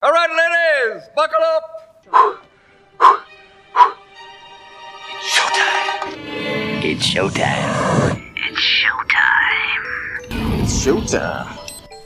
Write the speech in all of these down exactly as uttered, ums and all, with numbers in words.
All right, ladies, buckle up. It's showtime. It's showtime. It's showtime. It's showtime.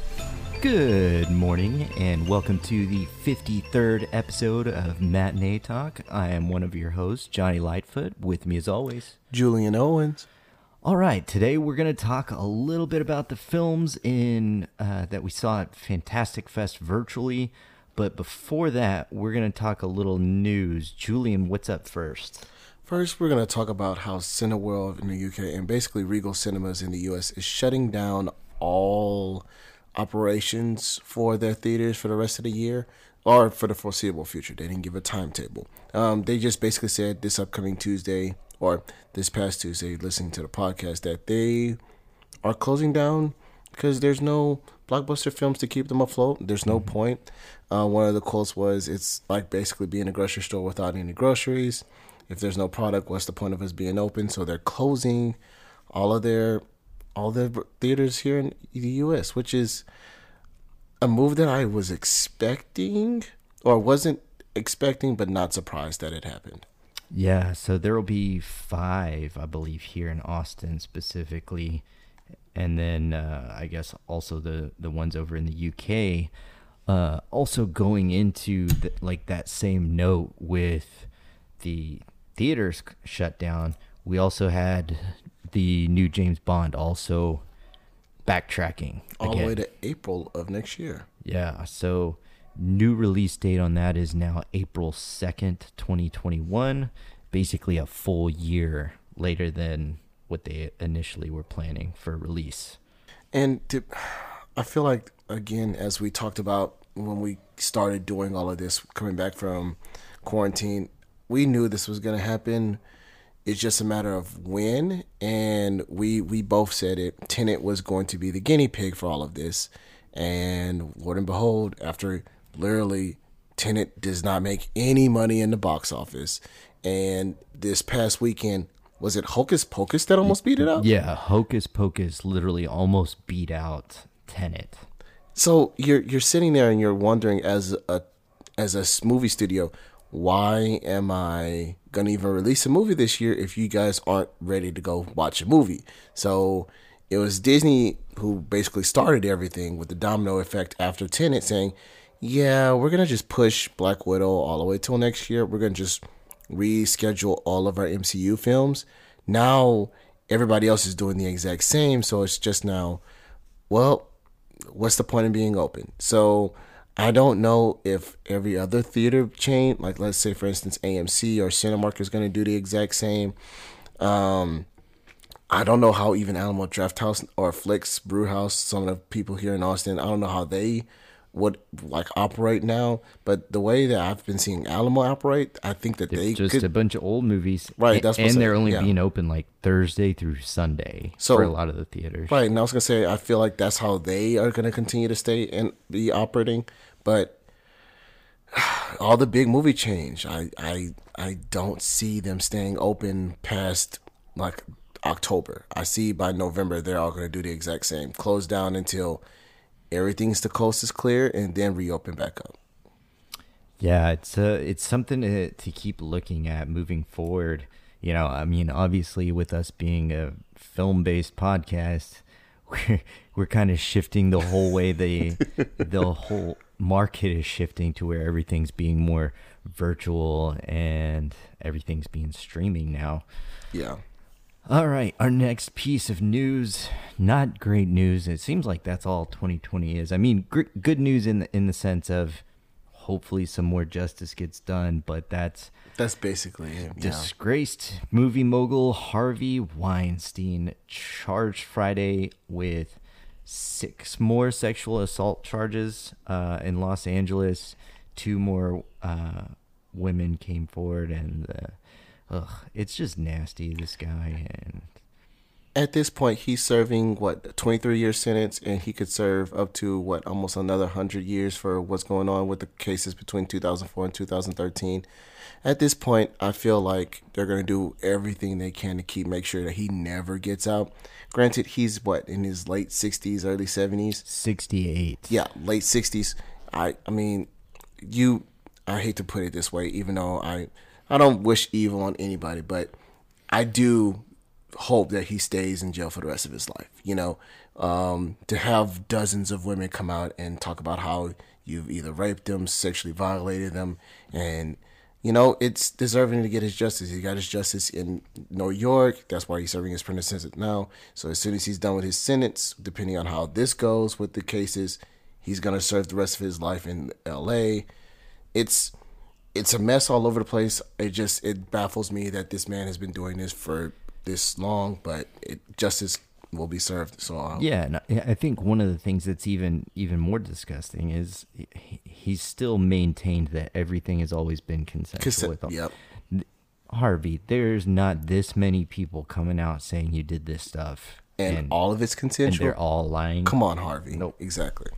Good morning and welcome to the fifty-third episode of Matinee Talk. I am one of your hosts, Johnny Lightfoot. With me as always, Julian Owens. All right, today we're going to talk a little bit about the films in uh, that we saw at Fantastic Fest virtually. But before that, we're going to talk a little news. Julian, what's up first? First, we're going to talk about how Cineworld in the U K and basically Regal Cinemas in the U S is shutting down all operations for their theaters for the rest of the year or for the foreseeable future. They didn't give a timetable. Um, they just basically said this upcoming Tuesday or this past Tuesday, listening to the podcast, that they are closing down because there's no blockbuster films to keep them afloat. There's no mm-hmm. point. Uh, one of the quotes was, it's like basically being a grocery store without any groceries. If there's no product, what's the point of us being open? So they're closing all of their all their theaters here in the U S, which is a move that I was expecting or wasn't expecting, but not surprised that it happened. Yeah, so there will be five, I believe, here in Austin specifically. And then uh, I guess also the, the ones over in the U K. Uh, also going into the, like that same note with the theaters shut down, we also had the new James Bond also backtracking all again. the way to April of next year. Yeah, so new release date on that is now April second, twenty twenty-one, basically a full year later than what they initially were planning for release. And to, I feel like, again, as we talked about when we started doing all of this, coming back from quarantine, we knew this was going to happen. It's just a matter of when, and we we both said it. Tenet was going to be the guinea pig for all of this, and Lord and behold, after literally Tenet does not make any money in the box office, and this past weekend, was it Hocus Pocus that almost beat it out? Yeah, Hocus Pocus literally almost beat out Tenet. So you're you're sitting there and you're wondering, as a as a movie studio, why am I gonna even release a movie this year if you guys aren't ready to go watch a movie? So it was Disney who basically started everything with the domino effect after Tenet, saying, yeah, we're gonna just push Black Widow all the way till next year. We're gonna just reschedule all of our M C U films. Now everybody else is doing the exact same, so it's just now, well, what's the point of being open? So I don't know if every other theater chain, like let's say for instance A M C or Cinemark, is going to do the exact same. Um, I don't know how even Alamo Drafthouse or Flicks Brewhouse, some of the people here in Austin, I don't know how they would like operate now. But the way that I've been seeing Alamo operate, I think that They're they just could, a bunch of old movies, right? That's and they're only yeah. being open like Thursday through Sunday so, for a lot of the theaters, right? And I was gonna say, I feel like that's how they are gonna continue to stay and be operating. But all the big movie change, I I I don't see them staying open past like October. I see by November they're all gonna do the exact same, close down until everything's the coast is clear, and then reopen back up. Yeah, it's uh, it's something to to keep looking at moving forward. You know, I mean, obviously, with us being a film-based podcast, we're we're kind of shifting the whole way the the whole market is shifting to where everything's being more virtual and everything's being streaming now. Yeah. All right, our next piece of news, not great news. It seems like that's all twenty twenty is. I mean, gr- good news in the, in the sense of hopefully some more justice gets done, but that's that's basically it. Yeah. Disgraced movie mogul Harvey Weinstein charged Friday with six more sexual assault charges uh, in Los Angeles. Two more uh, women came forward, and uh, ugh, it's just nasty, this guy. And at this point, he's serving, what, twenty-three year sentence, and he could serve up to, what, almost another one hundred years for what's going on with the cases between two thousand four and two thousand thirteen. At this point, I feel like they're going to do everything they can to keep make sure that he never gets out. Granted, he's, what, in his late sixties, early seventies? sixty-eight. Yeah, late sixties. I, I mean, you, I hate to put it this way, even though I, I don't wish evil on anybody, but I do hope that he stays in jail for the rest of his life. You know, um, to have dozens of women come out and talk about how you've either raped them, sexually violated them, and you know, it's deserving to get his justice. He got his justice in New York. That's why he's serving his prison sentence now. So as soon as he's done with his sentence, depending on how this goes with the cases, he's gonna serve the rest of his life in L A. It's it's a mess all over the place. It just it baffles me that this man has been doing this for this long, but it, justice will be served. So I'll, Yeah, and I I think one of the things that's even even more disgusting is he- he's still maintained that everything has always been consensual. Consen- with all. yep. Harvey, there's not this many people coming out saying you did this stuff, and, all of it's and consensual. they're all lying. Come on, Harvey. Nope. Exactly.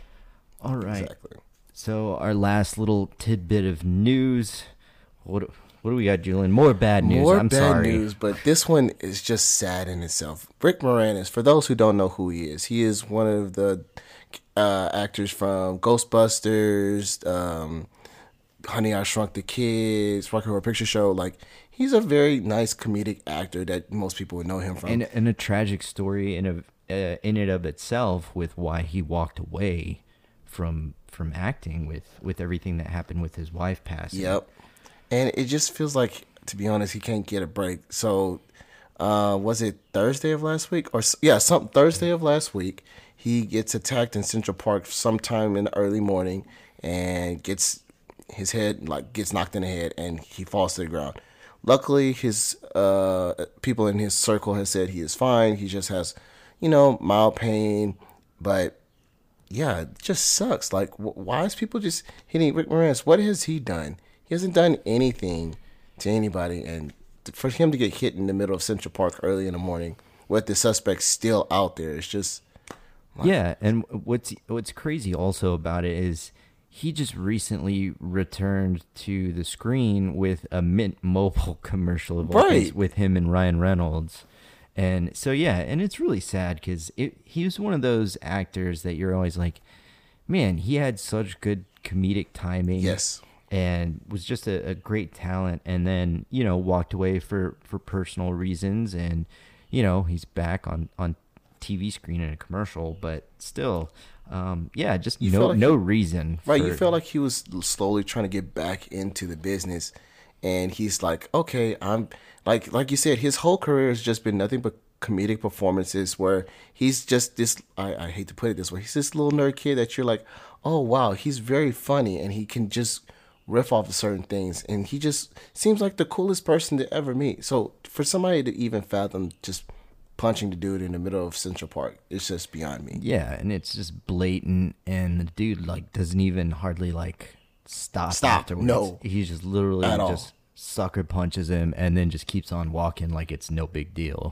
All right. Exactly. So our last little tidbit of news. What what do we got, Julian? More bad news. More I'm bad sorry. news, but this one is just sad in itself. Rick Moranis, for those who don't know who he is, he is one of the uh, actors from Ghostbusters, um, Honey, I Shrunk the Kids, Rocky Horror Picture Show. Like, he's a very nice comedic actor that most people would know him from. And, and a tragic story in of uh, in and of itself with why he walked away from from acting with with everything that happened with his wife passing. Yep. And it just feels like, to be honest, he can't get a break. So, uh, was it Thursday of last week? Or yeah, some Thursday of last week, he gets attacked in Central Park sometime in the early morning and gets his head, like, gets knocked in the head and he falls to the ground. Luckily, his uh, people in his circle has said he is fine. He just has, you know, mild pain. But, yeah, it just sucks. Like, wh- why is people just hitting Rick Moranis? What has he done? He hasn't done anything to anybody, and for him to get hit in the middle of Central Park early in the morning with the suspect still out there, it's just Yeah, and what's what's crazy also about it is he just recently returned to the screen with a Mint Mobile commercial of all things Right. with him and Ryan Reynolds. And so yeah, and it's really sad because he was one of those actors that you're always like, man, he had such good comedic timing. yes. And was just a, a great talent, and then you know walked away for, for personal reasons, and you know he's back on, on T V screen in a commercial, but still, um, yeah, just You no feel like no he- reason. Right, for- you feel like he was slowly trying to get back into the business, and he's like, okay, I'm like like you said, his whole career has just been nothing but comedic performances where he's just this. I, I hate to put it this way, he's this little nerd kid that you're like, oh wow, he's very funny, and he can just riff off of certain things, and he just seems like the coolest person to ever meet. So for somebody to even fathom just punching the dude in the middle of Central Park, it's just beyond me. Yeah, and it's just blatant, and the dude like doesn't even hardly like stop. Stop, afterwards. no. He's just literally At all. just sucker punches him, and then just keeps on walking like it's no big deal.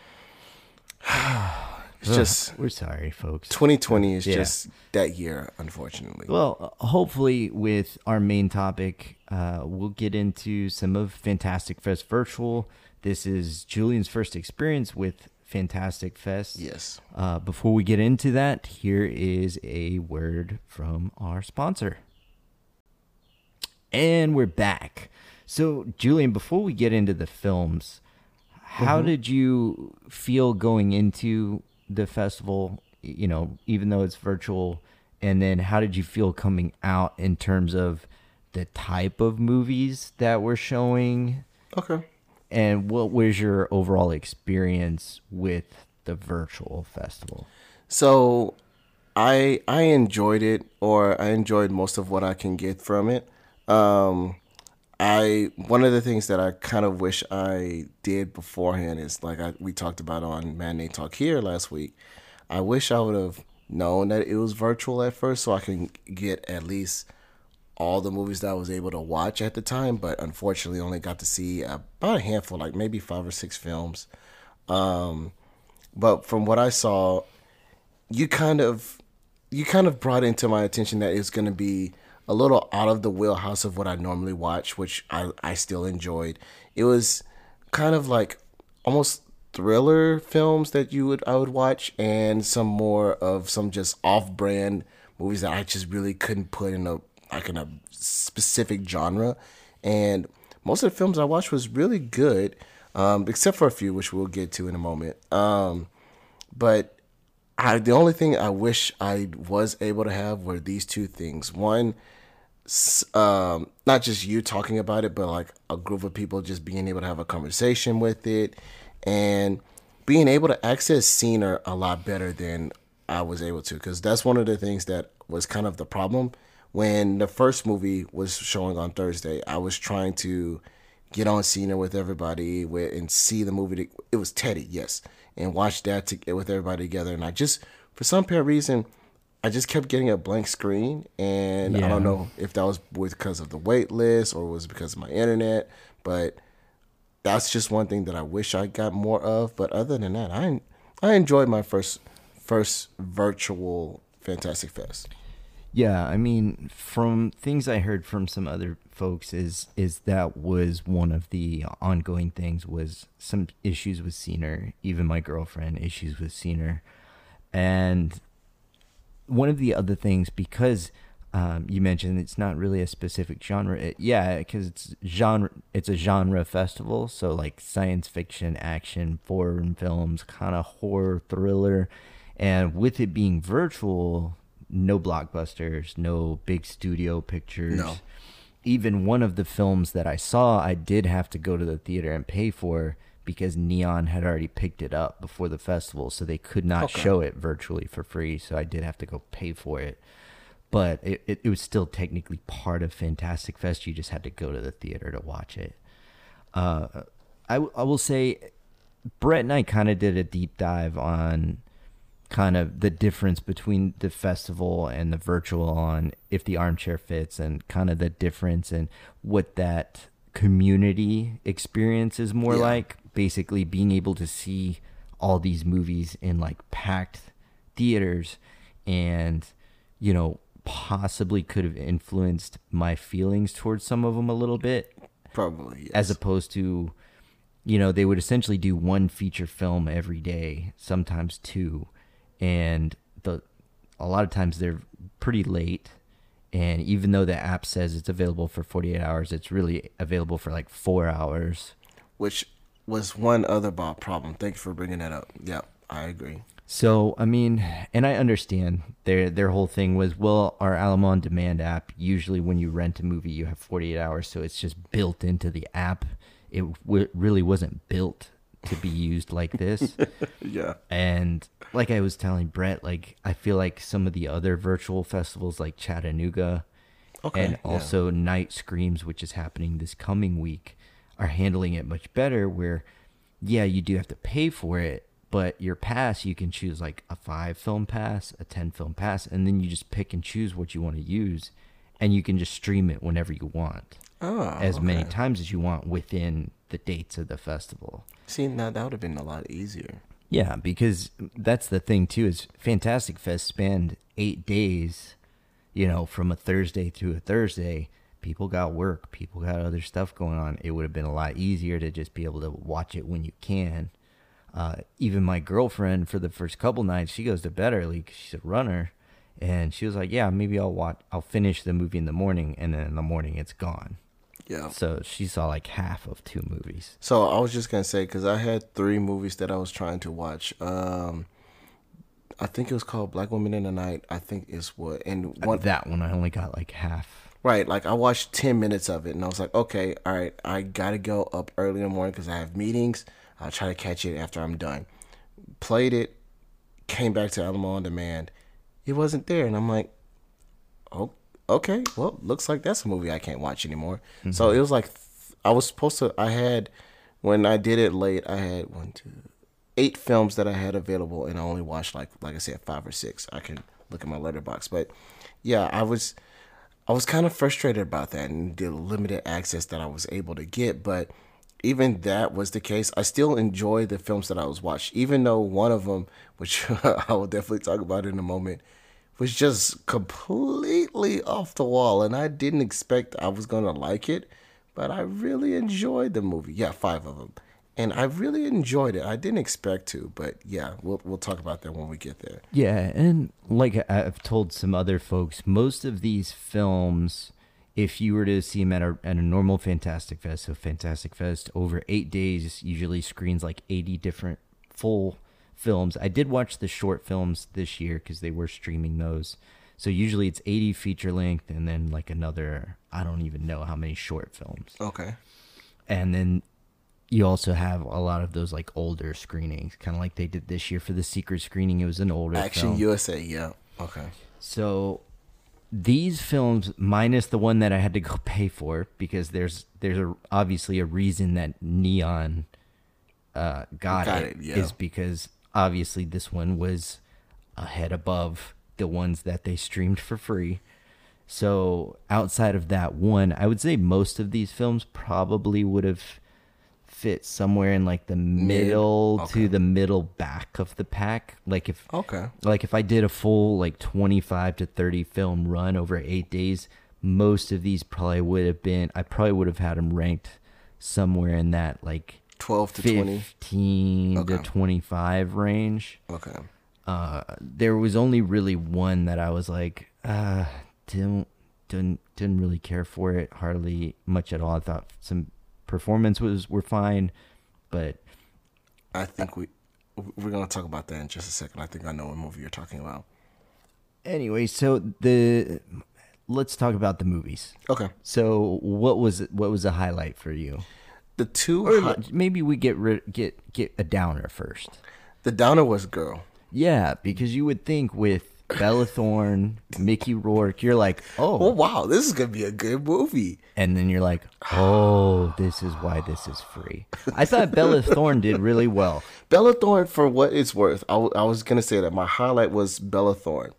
It's just We're sorry, folks. twenty twenty is Yeah. just that year, unfortunately. Well, uh, hopefully, with our main topic, uh, we'll get into some of Fantastic Fest Virtual. This is Julian's first experience with Fantastic Fest. Yes. Uh, before we get into that, here is a word from our sponsor. And we're back. So, Julian, before we get into the films, how did you feel going into the festival, you know, even though it's virtual? And then how did you feel coming out in terms of the type of movies that we're showing? Okay. And what was your overall experience with the virtual festival? So I I enjoyed it, or I enjoyed most of what I can get from it. Um I one of the things that I kind of wish I did beforehand is like I, we talked about on Matinee Talk Here last week. I wish I would have known that it was virtual at first, so I can get at least all the movies that I was able to watch at the time. But unfortunately, only got to see about a handful, like maybe five or six films. Um, but from what I saw, you kind of you kind of brought into my attention that it's going to be a little out of the wheelhouse of what I normally watch, which I, I still enjoyed. It was kind of like almost thriller films that you would I would watch, and some more of some just off-brand movies that I just really couldn't put in a like in a specific genre, and most of the films I watched was really good, um, except for a few which we'll get to in a moment. Um, but I, the only thing I wish I was able to have were these two things. One, um, not just you talking about it, but like a group of people just being able to have a conversation with it, and being able to access Cena a lot better than I was able to, because that's one of the things that was kind of the problem. When the first movie was showing on Thursday, I was trying to get on Cena with everybody with, and see the movie. It was Teddy, yes, and watch that to, with everybody together. And I just, for some apparent reason, I just kept getting a blank screen, and yeah. I don't know if that was because of the wait list or was because of my internet, but that's just one thing that I wish I got more of. But other than that, I I enjoyed my first first virtual Fantastic Fest. Yeah, I mean, from things I heard from some other folks is is that was one of the ongoing things, was some issues with Cena, even my girlfriend, issues with Cena. And one of the other things, because um, you mentioned it's not really a specific genre. It, yeah, because it's genre, it's a genre festival. So like science fiction, action, foreign films, kind of horror, thriller. And with it being virtual, no blockbusters, no big studio pictures. No. Even one of the films that I saw, I did have to go to the theater and pay for, because Neon had already picked it up before the festival, so they could not okay. show it virtually for free, so I did have to go pay for it. But it, it, it was still technically part of Fantastic Fest. You just had to go to the theater to watch it. Uh, I, I will say, Brett and I kind of did a deep dive on kind of the difference between the festival and the virtual on If the Armchair Fits, and kind of the difference in what that community experience is more yeah. like. Basically being able to see all these movies in like packed theaters, and you know, possibly could have influenced my feelings towards some of them a little bit, probably, yes. As opposed to, you know, they would essentially do one feature film every day, sometimes two, and the a lot of times they're pretty late. And even though the app says it's available for forty-eight hours, it's really available for like four hours. Which was one other Bob problem. Thank you for bringing that up. Yeah, I agree. So, I mean, and I understand their their whole thing was, well, our Alamo On Demand app, usually when you rent a movie, you have forty-eight hours, so it's just built into the app. It w- really wasn't built to be used like this. Yeah. And like I was telling Brett, like I feel like some of the other virtual festivals like Chattanooga okay, and also yeah. Night Screams, which is happening this coming week, are handling it much better, where yeah, you do have to pay for it, but your pass, you can choose like a five film pass, a ten film pass, and then you just pick and choose what you want to use, and you can just stream it whenever you want. Oh, as okay. many times as you want within the dates of the festival. See, now that would have been a lot easier. Yeah, because that's the thing too, is Fantastic Fest spanned eight days, you know, from a Thursday through a Thursday. People got work, people got other stuff going on. It would have been a lot easier to just be able to watch it when you can. Uh, even my girlfriend, for the first couple nights, she goes to bed early because she's a runner, and she was like, "Yeah, maybe I'll watch. I'll finish the movie in the morning, and then in the morning it's gone." Yeah. So she saw like half of two movies. So I was just gonna say, because I had three movies that I was trying to watch. Um, I think it was called Black Women in the Night. I think it's what and one, that one I only got like half. Right, like I watched ten minutes of it, and I was like, okay, all right, I gotta go up early in the morning because I have meetings. I'll try to catch it after I'm done. Played it, came back to Alamo On Demand. It wasn't there, and I'm like, oh, okay, well, looks like that's a movie I can't watch anymore. Mm-hmm. So it was like, I was supposed to, I had, when I did it late, I had one, two, eight films that I had available, and I only watched like, like I said, five or six. I can look at my letterbox, but yeah, I was, I was kind of frustrated about that and the limited access that I was able to get, but even that was the case. I still enjoy the films that I was watching, even though one of them, which I will definitely talk about in a moment, was just completely off the wall, and I didn't expect I was going to like it, but I really enjoyed the movie. Yeah, five of them. and I really enjoyed it. I didn't expect to, but yeah, we'll we'll talk about that when we get there. Yeah, and like I've told some other folks, most of these films, if you were to see them at a, at a normal Fantastic Fest, so Fantastic Fest over eight days usually screens like eighty different full films. I did watch the short films this year because they were streaming those. So usually it's eighty feature length and then like another, I don't even know how many short films. Okay. And then you also have a lot of those like older screenings, kind of like they did this year for the secret screening. It was an older Action film. U S A, yeah. Okay. So these films, minus the one that I had to go pay for, because there's there's a, obviously a reason that Neon uh, got, Got it, it, yeah. is because obviously this one was a head above the ones that they streamed for free. So outside of that one, I would say most of these films probably would have fit somewhere in like the middle okay. to the middle back of the pack. Like if Okay. like if I did a full like twenty-five to thirty film run over eight days, most of these probably would have been, I probably would have had them ranked somewhere in that like twelve to twenty. fifteen to Okay. twenty-five range. Okay. Uh, there was only really one that I was like, uh, didn't, didn't, didn't really care for it hardly much at all. I thought some performance was were fine, but I think we we're gonna talk about that in just a second. I think I know what movie you're talking about. anyway, so the let's talk about the movies. Okay. So what was what was a highlight for you? The two Or hi- maybe we get rid, get get a downer first. the downer was Girl. Yeah, because you would think with Bella Thorne, Mickey Rourke, you're like, Oh oh, wow, this is gonna be a good movie. and then you're like, oh, this is why this is free. I thought Bella Thorne did really well. Bella Thorne, for what it's worth, I, w- I was gonna say that my highlight was Bella Thorne.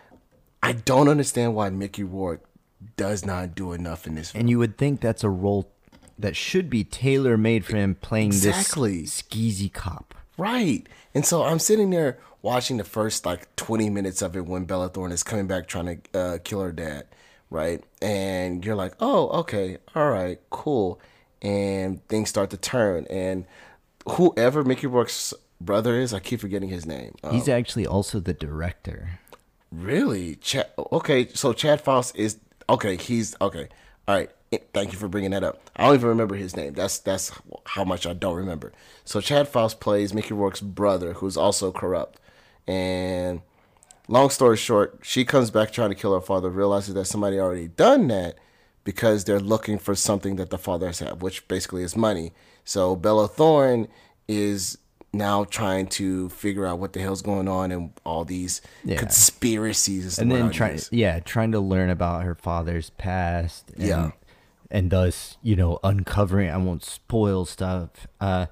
I don't understand why Mickey Rourke does not do enough in this film. And you would think that's a role that should be tailor made for him playing Exactly. this skeezy cop. Right. And so I'm sitting there watching the first like twenty minutes of it when Bella Thorne is coming back trying to uh, kill her dad. Right. And you're like, oh, okay. All right, cool. And things start to turn. And whoever Mickey Rourke's brother is, I keep forgetting his name. Um, He's actually also the director. Really? Chad, okay, so Chad Faust is okay. He's okay. All right. Thank you for bringing that up. I don't even remember his name. That's that's how much I don't remember. So Chad Faust plays Mickey Rourke's brother, who's also corrupt. And long story short, she comes back trying to kill her father, realizes that somebody already done that because they're looking for something that the father has had, which basically is money. So Bella Thorne is now trying to figure out what the hell's going on and all these Yeah. conspiracies is the And word then I'd trying, use. yeah, trying to learn about her father's past. And, Yeah. and thus, you know, uncovering. I won't spoil stuff. Uh,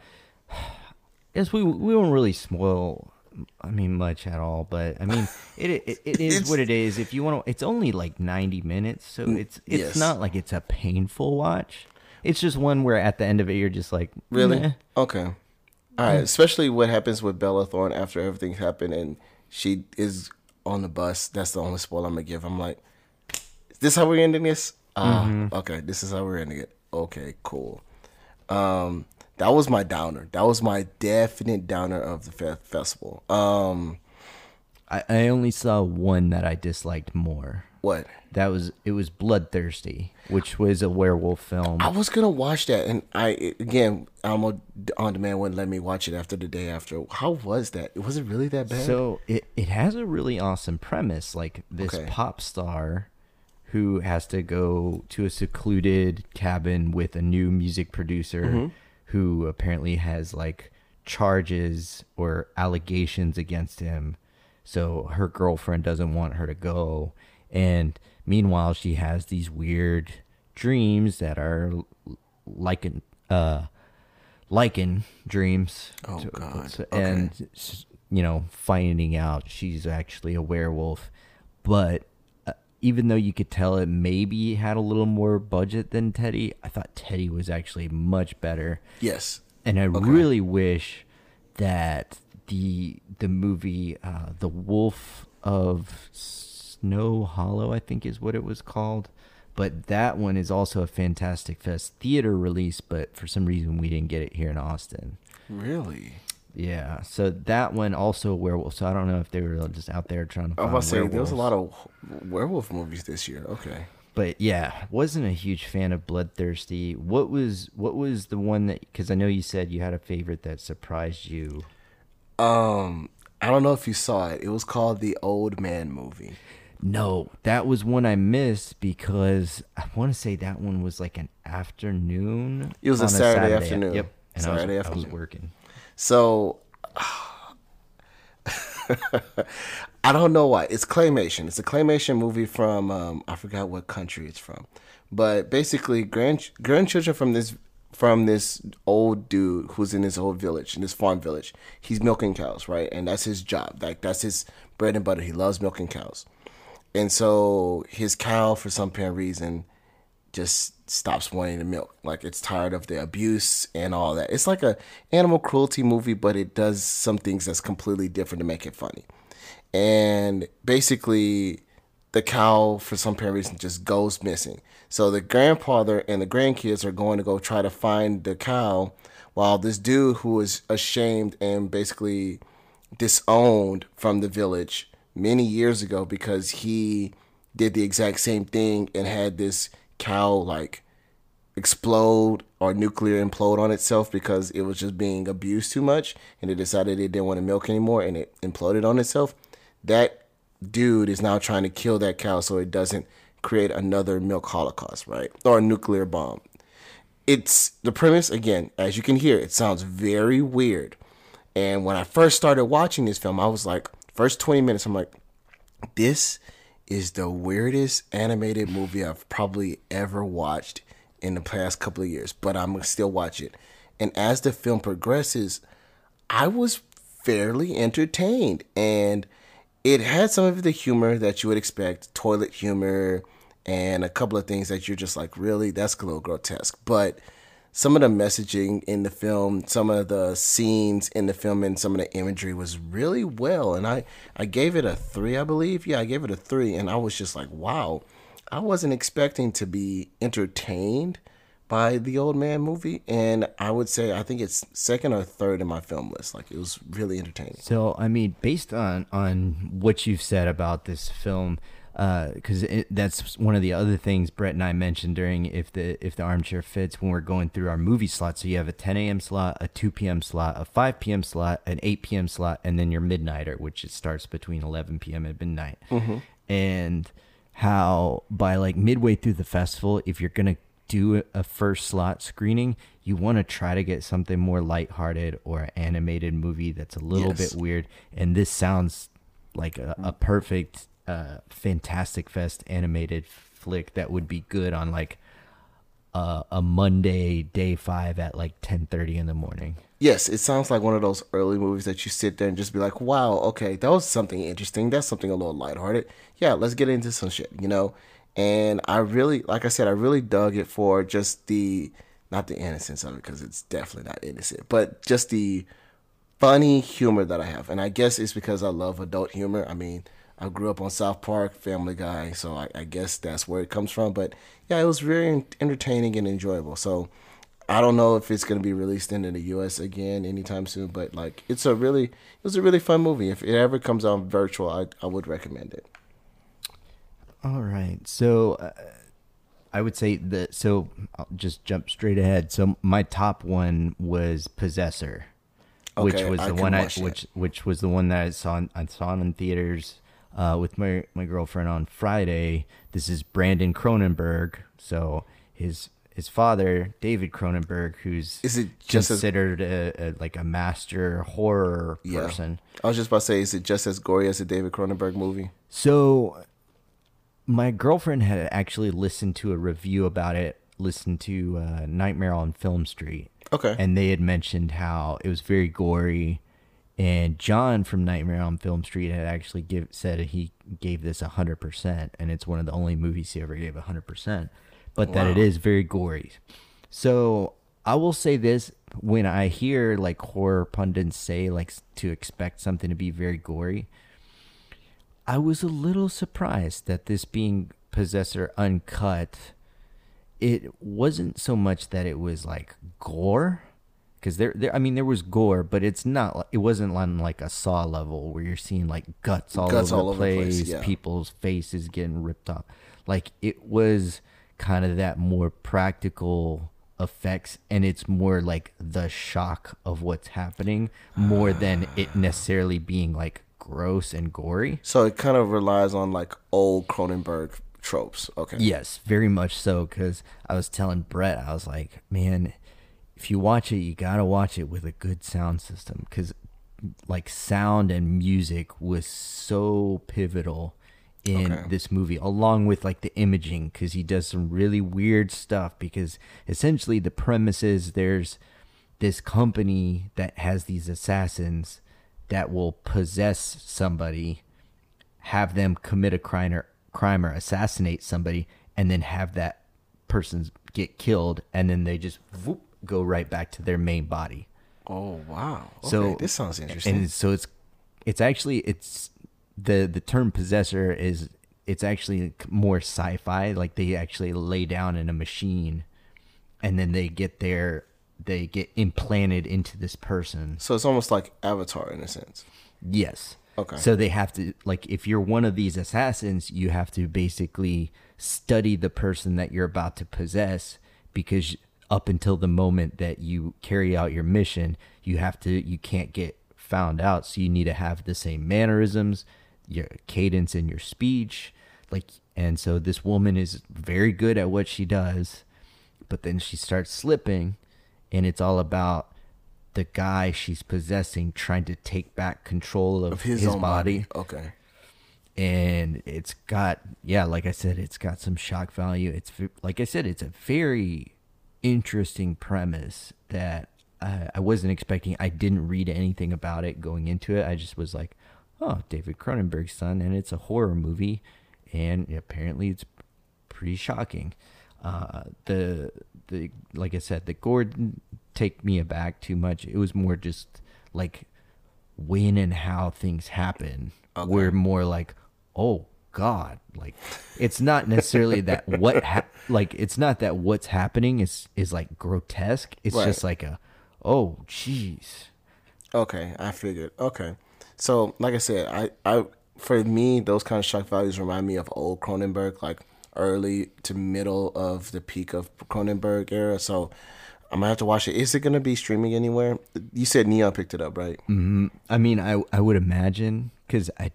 yes, we we won't really spoil. I mean, much at all. But I mean, it it, it is It's- what it is. If you want to, it's only like ninety minutes, so it's it's yes. not like it's a painful watch. It's just one where at the end of it, you're just like, Really? meh. Okay. All right. Especially what happens with Bella Thorne after everything's happened and she is on the bus. That's the only spoil I'm gonna give. I'm like, is this how we're ending this? Ah, okay. This is how we're ending it. Okay, cool. Um, that was my downer. That was my definite downer of the fe- festival. Um, I, I only saw one that I disliked more. what? That was it was Bloodthirsty, which was a werewolf film. I was gonna watch that, and I again, Almo on demand wouldn't let me watch it after the day after. How was that? Was it really that bad? So it, it has a really awesome premise. Like this Okay. pop star who has to go to a secluded cabin with a new music producer Mm-hmm. who apparently has like charges or allegations against him. So her girlfriend doesn't want her to go. And meanwhile, she has these weird dreams that are like an, uh, lichen dreams. Oh, to- God. so- Okay. And s- you know, finding out she's actually a werewolf. But uh, even though you could tell it maybe had a little more budget than Teddy, I thought Teddy was actually much better. yes. And I really wish that the the movie uh, The Wolf of Snow Hollow, I think is what it was called, but that one is also a Fantastic Fest theater release, but for some reason we didn't get it here in Austin. Really? Yeah, so that one also a werewolf. So I don't know if they were just out there trying to I find was about to say, there was a werewolves. lot of werewolf movies this year. Okay. But yeah, wasn't a huge fan of Bloodthirsty. What was what was the one that? Because I know you said you had a favorite that surprised you. Um, I don't know if you saw it. It was called The Old Man Movie. No, that was one I missed because I want to say that one was like an afternoon. It was a on Saturday afternoon. Yep, and Saturday I was, I was afternoon. working. So, I don't know why. It's claymation. It's a claymation movie from, um, I forgot what country it's from. But basically, grand, grandchildren from this from this old dude who's in this old village, in this farm village. He's milking cows, right? And that's his job. Like, that's his bread and butter. He loves milking cows. And so his cow, for some apparent reason, just stops wanting to milk. Like, it's tired of the abuse and all that. It's like a animal cruelty movie, but it does some things that's completely different to make it funny. And basically, the cow, for some apparent reason, just goes missing. So the grandfather and the grandkids are going to go try to find the cow, while this dude who is ashamed and basically disowned from the village many years ago because he did the exact same thing and had this cow like explode or nuclear implode on itself because it was just being abused too much, and it decided it didn't want to milk anymore and it imploded on itself. That dude is now trying to kill that cow so it doesn't create another milk holocaust, right? Or a nuclear bomb. It's the premise, again, as you can hear, it sounds very weird. And when I first started watching this film, I was like, first twenty minutes, I'm like, this is the weirdest animated movie I've probably ever watched in the past couple of years, but I'm gonna still watch it. And as the film progresses, I was fairly entertained, and it had some of the humor that you would expect, toilet humor, and a couple of things that you're just like, really, that's a little grotesque. But some of the messaging in the film, some of the scenes in the film, and some of the imagery was really well. And I, I gave it a three, I believe. Yeah, I gave it a three. And I was just like, wow, I wasn't expecting to be entertained by the Old Man movie. And I would say, I think it's second or third in my film list. Like, it was really entertaining. So, I mean, based on, on what you've said about this film, because uh, that's one of the other things Brett and I mentioned during if the if the armchair fits when we're going through our movie slots. So you have a ten a.m. slot, a two p.m. slot, a five p.m. slot, an eight p.m. slot, and then your midnighter, which it starts between eleven p.m. and midnight. Mm-hmm. And how by like midway through the festival, if you're gonna do a first slot screening, you want to try to get something more lighthearted or an animated movie that's a little Yes. bit weird. And this sounds like a, a perfect uh, Fantastic Fest animated flick that would be good on like uh, a Monday day five at like ten thirty in the morning. Yes, it sounds like one of those early movies that you sit there and just be like, wow, okay, that was something interesting. That's something a little lighthearted. Yeah, let's get into some shit, you know? And I really, like I said, I really dug it for just the, not the innocence of it, because it's definitely not innocent, but just the funny humor that I have. And I guess it's because I love adult humor. I mean, I grew up on South Park, Family Guy, so I, I guess that's where it comes from. But yeah, it was very entertaining and enjoyable. So I don't know if it's going to be released into the U S again anytime soon, but like it's a really, it was a really fun movie. If it ever comes out virtual, I, I would recommend it. All right. So uh, I would say that, so I'll just jump straight ahead. So my top one was Possessor, which Okay, was I the can one I, watch that. which, which was the one that I saw, in, I saw in theaters uh, with my, my girlfriend on Friday. This is Brandon Cronenberg. So his, his father, David Cronenberg, who's Is it just as- considered a, a, like a master horror Yeah. person. I was just about to say, is it just as gory as a David Cronenberg movie? So my girlfriend had actually listened to a review about it, listened to uh, Nightmare on Film Street. Okay. And they had mentioned how it was very gory. And John from Nightmare on Film Street had actually give, said he gave this one hundred percent. And it's one of the only movies he ever gave one hundred percent. But that Wow. it is very gory. So I will say this. When I hear like horror pundits say like to expect something to be very gory, I was a little surprised that this being Possessor Uncut, it wasn't so much that it was like gore, because there, there, I mean, there was gore, but it's not. li- It wasn't on like a Saw level where you're seeing like guts all Guts over all the over the place, place, yeah. people's faces getting ripped off. Like it was kind of that more practical effects, and it's more like the shock of what's happening more than it necessarily being like gross and gory. So it kind of relies on like old Cronenberg tropes. Okay. Yes, very much so. Because I was telling Brett, I was like, man, if you watch it, you gotta watch it with a good sound system, because like sound and music was so pivotal in Okay. this movie, along with like the imaging, because he does some really weird stuff. Because essentially the premise is there's this company that has these assassins that will possess somebody, have them commit a crime or, crime or assassinate somebody, and then have that person get killed, and then they just whoop, go right back to their main body. Oh wow. Okay, So this sounds interesting. And so it's it's actually it's the the term possessor is it's actually more sci-fi. Like they actually lay down in a machine, and then they get their they get implanted into this person. So it's almost like Avatar in a sense. Yes. Okay. So they have to, like, if you're one of these assassins, you have to basically study the person that you're about to possess, because up until the moment that you carry out your mission, you have to, you can't get found out. So you need to have the same mannerisms, your cadence in your speech. Like, and so this woman is very good at what she does, but then she starts slipping, and it's all about the guy she's possessing trying to take back control of, Of his, his own body. body. Okay. And it's got, yeah, like I said, it's got some shock value. It's v- like I said, it's a very interesting premise that I, I wasn't expecting. I didn't read anything about it going into it. I just was like, oh, David Cronenberg's son, and it's a horror movie, and apparently it's pretty shocking. Uh, the the like I said, the gore didn't take me aback too much. It was more just like when and how things happen. Okay. We're more like, oh God, like it's not necessarily that what ha- like it's not that what's happening is is like grotesque. It's Right. just like a, oh jeez. Okay, I figured. Okay. So, like I said, I, I for me, those kind of shock values remind me of old Cronenberg, like early to middle of the peak of Cronenberg era. So, I'm gonna have to watch it. Is it gonna be streaming anywhere? You said Neon picked it up, right? Mm-hmm. I mean, I I would imagine, because I,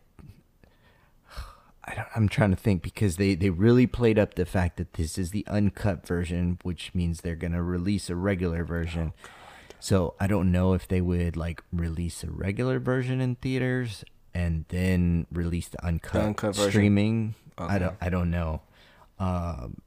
I don't, I'm trying to think, because they, they really played up the fact that this is the uncut version, which means they're gonna release a regular version. Oh, So I don't know if they would like release a regular version in theaters and then release the uncut, The uncut version? streaming. I Okay. don't I don't know. Um,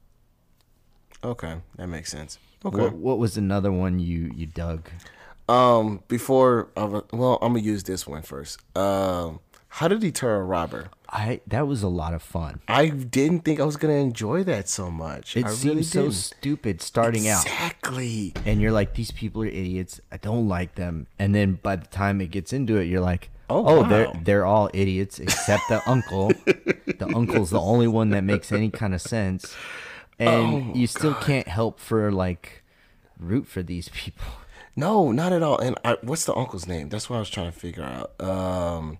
Okay, that makes sense. Okay. what what was another one you you dug? Um, before, I wa- well, I'm gonna use this one first. Um, How to Deter a Robber. I that was a lot of fun. I didn't think I was gonna enjoy that so much. It I seems really so didn't. stupid starting out. Exactly. And you're like, these people are idiots. I don't like them. And then by the time it gets into it, you're like, Oh, oh, wow. they're they're all idiots except the uncle. The uncle's the only one that makes any kind of sense. And Oh, you still God. can't help for like root for these people. No, not at all. And I, what's the uncle's name? That's what I was trying to figure out. Um,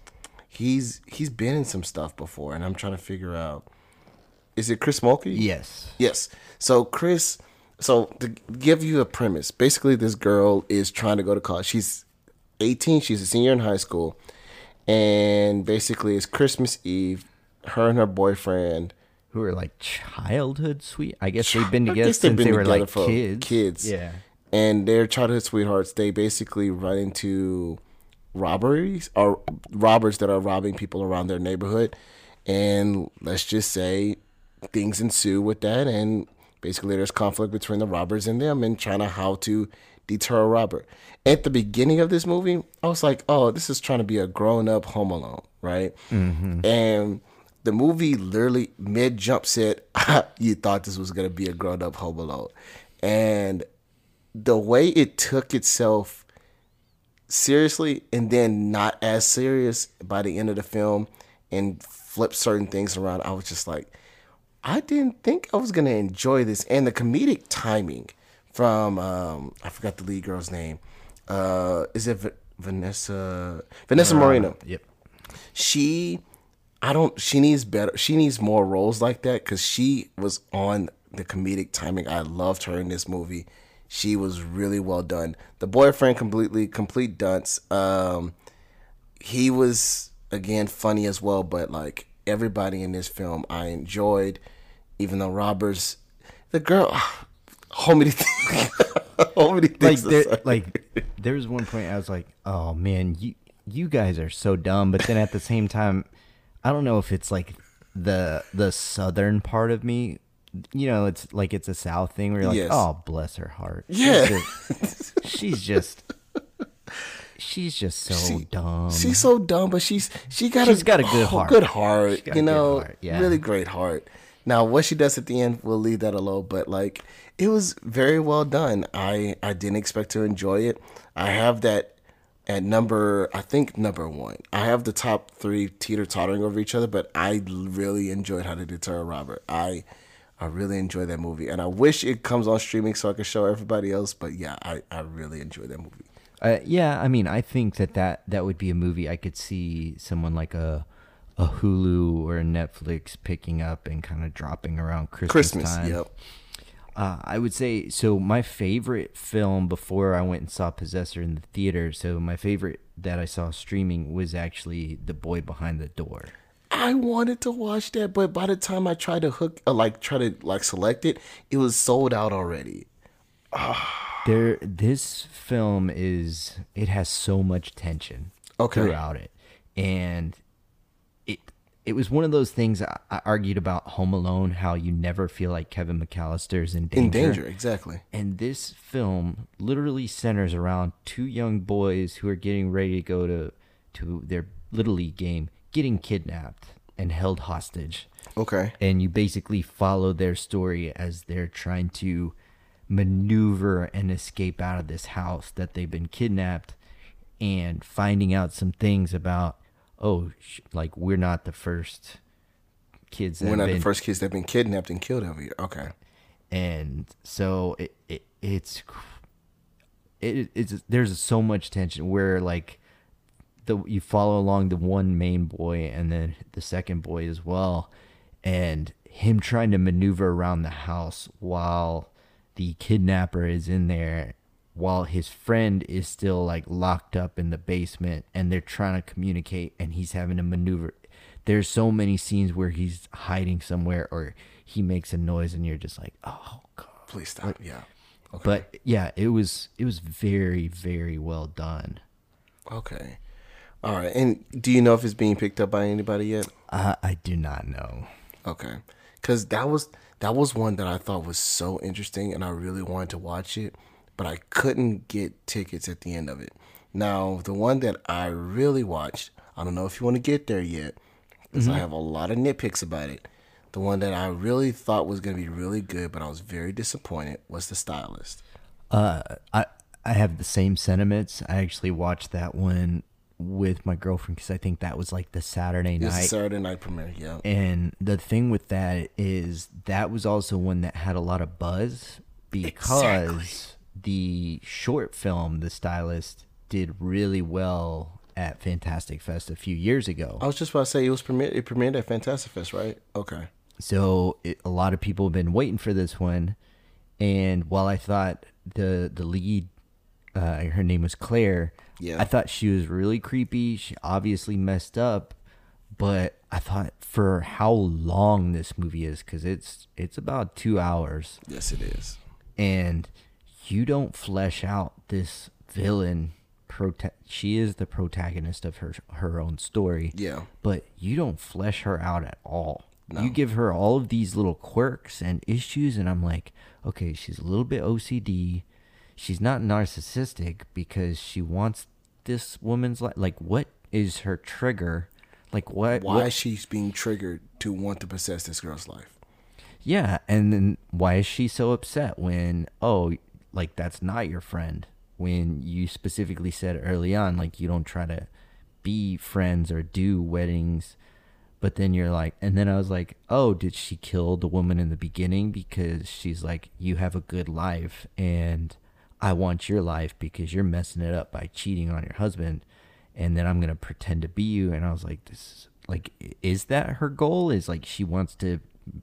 he's he's been in some stuff before, and I'm trying to figure out. Is it Chris Mulkey? Yes. Yes. So Chris, so to give you a premise, basically this girl is trying to go to college. She's eighteen. She's a senior in high school, and basically it's Christmas Eve. Her and her boyfriend. Who are like childhood sweet. I guess they've been I together guess they've since been they were together like for kids. kids. Yeah. And their childhood sweethearts, they basically run into robberies or robbers that are robbing people around their neighborhood. And let's just say things ensue with that. And basically there's conflict between the robbers and them and trying to how to deter a robber. At the beginning of this movie, I was like, oh, this is trying to be a grown up Home Alone, right? Mm-hmm. And the movie literally mid jump said, you thought this was going to be a grown up Home Alone. And the way it took itself seriously and then not as serious by the end of the film and flipped certain things around, I was just like, I didn't think I was gonna enjoy this, and the comedic timing from um, I forgot the lead girl's name. Uh, is it V- Vanessa Vanessa Moreno? Yep. She, I don't. She needs better. She needs more roles like that because she was on the comedic timing. I loved her in this movie. She was really well done. The boyfriend, completely complete dunce. Um, he was again funny as well, but like everybody in this film, I enjoyed. Even though Roberts, the girl, how many things, how many Like things. there, like there was one point I was like, oh man, you you guys are so dumb. But then at the same time, I don't know if it's like the the southern part of me. You know, it's like it's a South thing where you're like, Yes. oh, bless her heart. Yeah. She's just, she's just, she's just so She- dumb. She's so dumb, but she's she got She's a got a good oh, heart. Good heart, She's got a you good know, heart, yeah. really great heart. Now, what she does at the end, we'll leave that alone. But like, it was very well done. I I didn't expect to enjoy it. I have that at number, I think number one. I have the top three teeter tottering over each other, but I really enjoyed How to Deter Robert. I I really enjoyed that movie, and I wish it comes on streaming so I could show everybody else. But yeah, I I really enjoyed that movie. Uh, yeah, I mean, I think that, that that would be a movie I could see someone like a a Hulu or a Netflix picking up and kind of dropping around Christmas, Christmas, time. yep. Uh, I would say so. My favorite film before I went and saw Possessor in the theater. So my favorite that I saw streaming was actually The Boy Behind the Door. I wanted to watch that, but by the time I tried to hook, uh, like try to like select it, it was sold out already. There, this film is it has so much tension Okay. throughout it, and it it was one of those things I, I argued about Home Alone, how you never feel like Kevin McAllister's in danger. In danger, exactly. And this film literally centers around two young boys who are getting ready to go to to their little league game, getting kidnapped and held hostage. Okay. And you basically follow their story as they're trying to maneuver and escape out of this house that they've been kidnapped, and finding out some things about, oh, sh- like we're not the first kids that We're have not been, the first kids that have been kidnapped and killed over here. Okay. and so it, it it's it, it's there's so much tension where like the you follow along the one main boy and then the second boy as well, and him trying to maneuver around the house while the kidnapper is in there, while his friend is still like locked up in the basement, and they're trying to communicate and he's having to maneuver. There's so many scenes where he's hiding somewhere or he makes a noise and you're just like, oh god. Please stop. Yeah. Okay. But yeah, it was it was very, very well done. Okay. All right. And do you know if it's being picked up by anybody yet? Uh, I do not know. Okay. Because that was that was one that I thought was so interesting, and I really wanted to watch it, but I couldn't get tickets at the end of it. Now, the one that I really watched, I don't know if you want to get there yet, because I have a lot of nitpicks about it. The one that I really thought was going to be really good, but I was very disappointed, was The Stylist. Uh, I I have the same sentiments. I actually watched that one with my girlfriend because I think that was like the Saturday It's a night. Saturday night premiere, yeah. And the thing with that is that was also one that had a lot of buzz because Exactly. the short film, The Stylist, did really well at Fantastic Fest a few years ago. I was just about to say it was premiered. It premiered at Fantastic Fest, right? Okay. So it, a lot of people have been waiting for this one, and while I thought the the lead, uh, her name was Claire, Yeah. I thought she was really creepy. She obviously messed up, but I thought for how long this movie is, because it's it's about two hours, Yes, it is. and you don't flesh out this villain. Prota- she is the protagonist of her her own story. Yeah. But you don't flesh her out at all. No. You give her all of these little quirks and issues, and I'm like, okay, she's a little bit O C D. She's not narcissistic because she wants this woman's life. Like, what is her trigger? Like, what? Why what- is she being triggered to want to possess this girl's life? Yeah, and then why is she so upset when, oh, like, that's not your friend? When you specifically said early on, like, you don't try to be friends or do weddings. But then you're like, and then I was like, oh, did she kill the woman in the beginning because she's like, you have a good life and I want your life because you're messing it up by cheating on your husband, and then I'm gonna pretend to be you. And I was like, this is like, is that her goal? Is like she wants to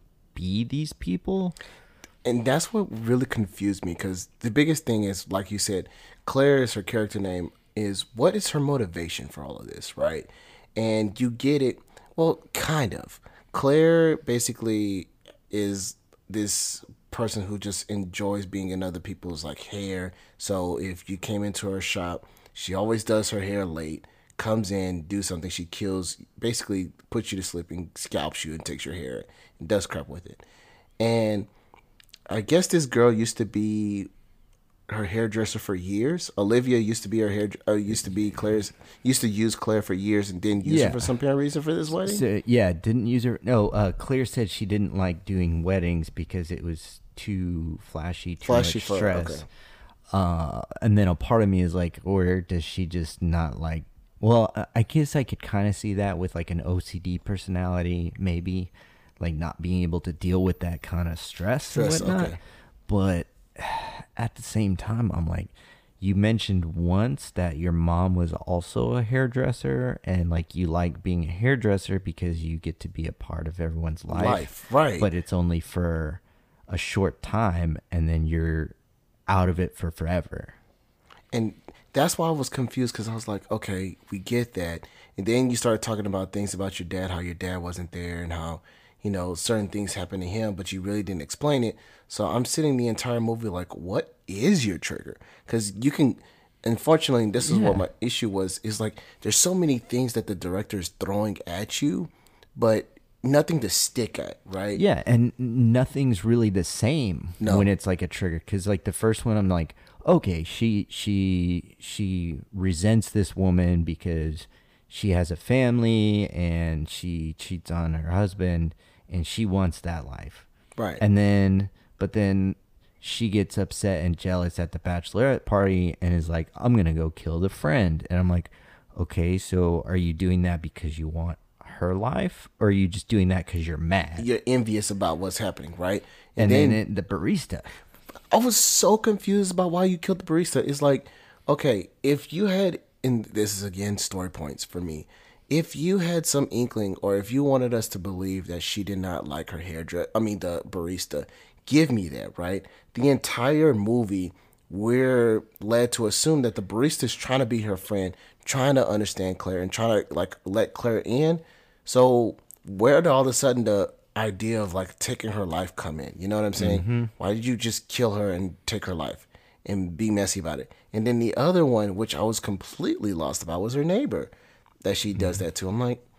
be these people? And that's what really confused me, because the biggest thing is, like you said, Claire is her character name, is what is her motivation for all of this, right? And you get it, well, kind of. Claire basically is this person who just enjoys being in other people's like hair. So if you came into her shop, she always does her hair late, comes in, do something, she kills, basically puts you to sleep and scalps you and takes your hair and does crap with it. And I guess this girl used to be her hairdresser for years. Olivia used to be her hair, uh, used to be Claire's, used to use Claire for years and didn't use Yeah. her for some apparent reason for this wedding. So, yeah, didn't use her. No, uh, Claire said she didn't like doing weddings because it was too flashy, too Flashy much for- stress. okay. Uh, and then a part of me is like, or does she just not like? Well, I- I guess I could kind of see that with like an O C D personality, maybe, like not being able to deal with that kind of stress, Stress, and whatnot. okay. But at the same time, I'm like, you mentioned once that your mom was also a hairdresser, and like you like being a hairdresser because you get to be a part of everyone's life. Life, right. But it's only for a short time, and then you're out of it for forever. And that's why I was confused, because I was like, okay, we get that. And then you started talking about things about your dad, how your dad wasn't there and how, you know, certain things happened to him, but you really didn't explain it. So I'm sitting the entire movie like, what is your trigger? Because you can, unfortunately, this is what Yeah. my issue was, is like, there's so many things that the director is throwing at you, but nothing to stick at, right? Yeah, and nothing's really the same No. when it's like a trigger. Because like the first one, I'm like, okay, she she she resents this woman because she has a family and she cheats on her husband and she wants that life. Right. And then, but then she gets upset and jealous at the bachelorette party and is like, I'm gonna go kill the friend. And I'm like, okay, so are you doing that because you want her life, or are you just doing that because you're mad? You're envious about what's happening, right? And, then, it, the barista. I was so confused about why you killed the barista. It's like, okay, if you had, and this is again story points for me, if you had some inkling, or if you wanted us to believe that she did not like her hairdresser, I mean the barista, give me that, right? The entire movie, we're led to assume that the barista is trying to be her friend, trying to understand Claire, and trying to like let Claire in. So where did all of a sudden the idea of like taking her life come in? You know what I'm saying? Mm-hmm. Why did you just kill her and take her life and be messy about it? And then the other one, which I was completely lost about, was her neighbor that she does Mm-hmm. that to. I'm like,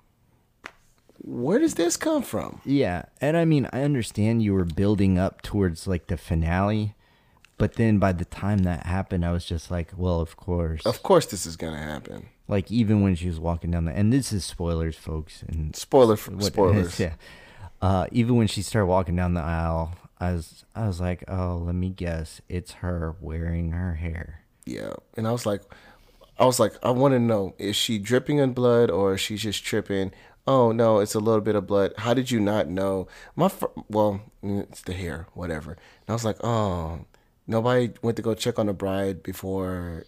where does this come from? Yeah, and I mean, I understand you were building up towards like the finale, but then by the time that happened, I was just like, well, of course. Of course this is going to happen. Like even when she was walking down the, and this is spoilers, folks, and Spoiler for what- spoilers. yeah. Uh, even when she started walking down the aisle, I was, I was like, oh, let me guess, it's her wearing her hair. Yeah. And I was like, I was like, I want to know, is she dripping in blood or is she just tripping? Oh no, it's a little bit of blood. How did you not know? My fr- well, mm, it's the hair, whatever. And I was like, oh, nobody went to go check on the bride before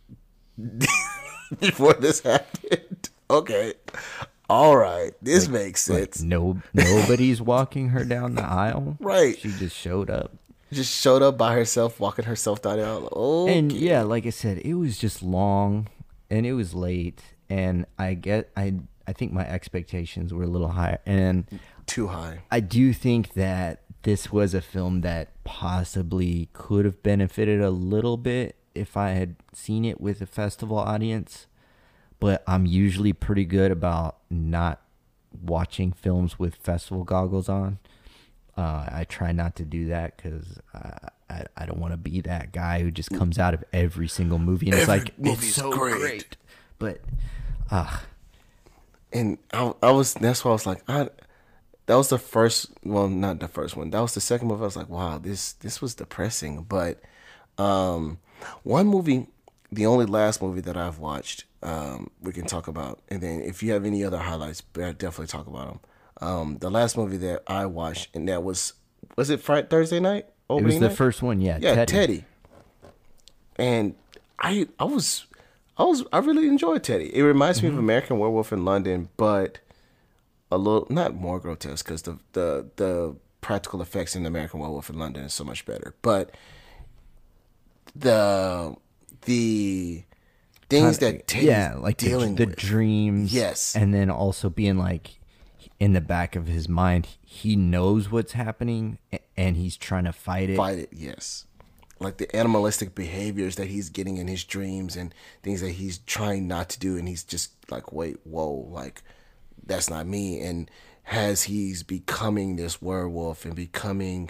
before this happened. Okay, all right, this makes Like sense. no, nobody's walking her down the aisle. Right. She just showed up. Just showed up by herself, walking herself down the aisle. Okay. And yeah, like I said, it was just long and it was late, and I get I I think my expectations were a little higher, and too high. I do think that this was a film that possibly could have benefited a little bit if I had seen it with a festival audience, but I'm usually pretty good about not watching films with festival goggles on. Uh, I try not to do that because I, I, I don't want to be that guy who just comes out of every single movie and it's Every like, it's movie's so great. great. But, uh, And I, I was, that's why I was like, I, that was the first, well, not the first one. That was the second movie. I was like, wow, this, this was depressing. But um, one movie the only last movie that I've watched, um, we can talk about, and then if you have any other highlights, definitely talk about them. Um, the last movie that I watched, and that was was it Friday, Thursday night? It was the night? first one, yeah. Yeah, Teddy. Teddy. And I I was I was I really enjoyed Teddy. It reminds mm-hmm. me of American Werewolf in London, but a little not more grotesque because the, the the practical effects in American Werewolf in London is so much better. But the the things Kinda, that Teddy's yeah, like dealing the, the with, dreams, yes, and then also being like in the back of his mind, he knows what's happening and he's trying to fight it. Fight it, yes. Like the animalistic behaviors that he's getting in his dreams and things that he's trying not to do, and he's just like, wait, whoa, like that's not me. And as he's becoming this werewolf and becoming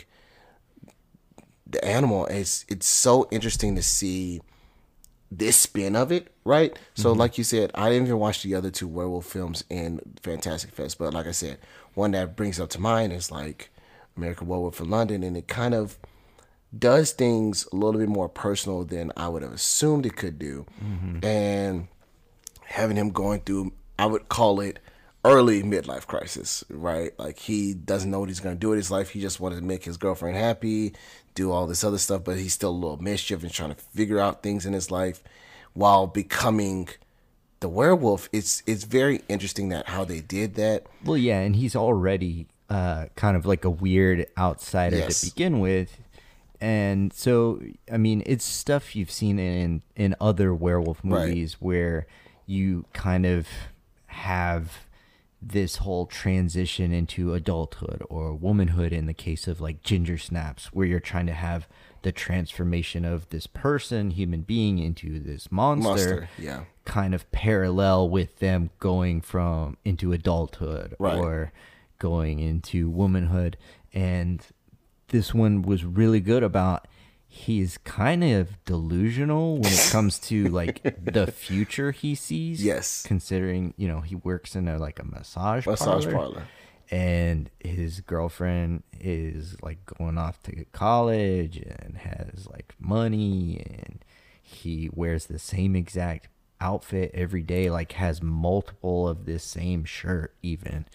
the animal, it's it's so interesting to see this spin of it, right? So mm-hmm. like you said, I didn't even watch the other two werewolf films in Fantastic Fest, but like I said, one that brings up to mind is like American Werewolf in London, and it kind of does things a little bit more personal than I would have assumed it could do. Mm-hmm. And having him going through, I would call it early midlife crisis, right? Like he doesn't know what he's going to do with his life. He just wanted to make his girlfriend happy, do all this other stuff, but he's still a little mischief and trying to figure out things in his life while becoming the werewolf. It's it's very interesting that how they did that. Well, yeah, and he's already uh, kind of like a weird outsider Yes. to begin with. And so, I mean, it's stuff you've seen in, in other werewolf movies Right. where you kind of have this whole transition into adulthood or womanhood in the case of like Ginger Snaps, where you're trying to have the transformation of this person, human being, into this monster, Monster, yeah. kind of parallel with them going from into adulthood Right. or going into womanhood. And this one was really good about he's kind of delusional when it comes to like the future he sees. Yes. Considering, you know, he works in a like a massage, Massage parlor, parlor. and his girlfriend is like going off to college and has like money, and he wears the same exact outfit every day, like has multiple of this same shirt even.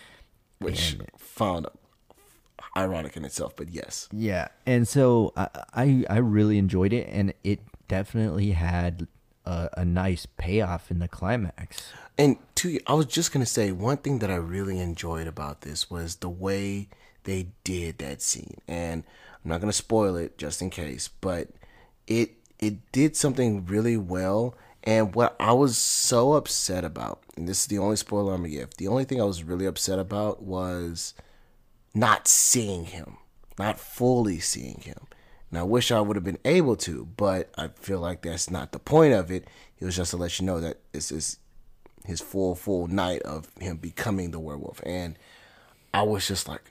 Which And- found ironic in itself, but yes. Yeah, and so I, I I really enjoyed it, and it definitely had a, a nice payoff in the climax. And to I was just gonna say one thing that I really enjoyed about this was the way they did that scene. And I'm not gonna spoil it just in case, but it it did something really well. And what I was so upset about, and this is the only spoiler I'm gonna give, the only thing I was really upset about was not seeing him, not fully seeing him. And I wish I would have been able to, but I feel like that's not the point of it. It was just to let you know that this is his full, full night of him becoming the werewolf. And I was just like,